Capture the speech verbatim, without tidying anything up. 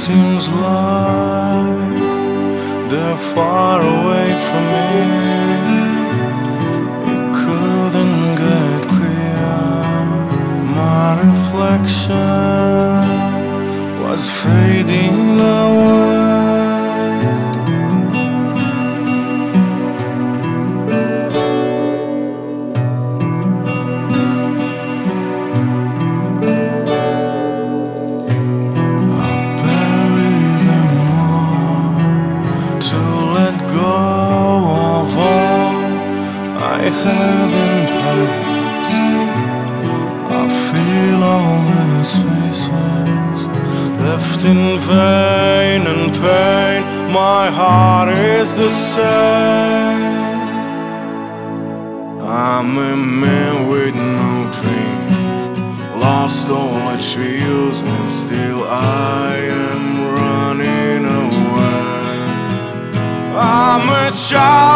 seems like they're far away from me. It couldn't get clear. My reflection was fading away. I hadn't passed. I feel all these faces left in vain and pain. My heart is the same. I'm a man with no dream, lost all its feels, and still I am running away. I'm a child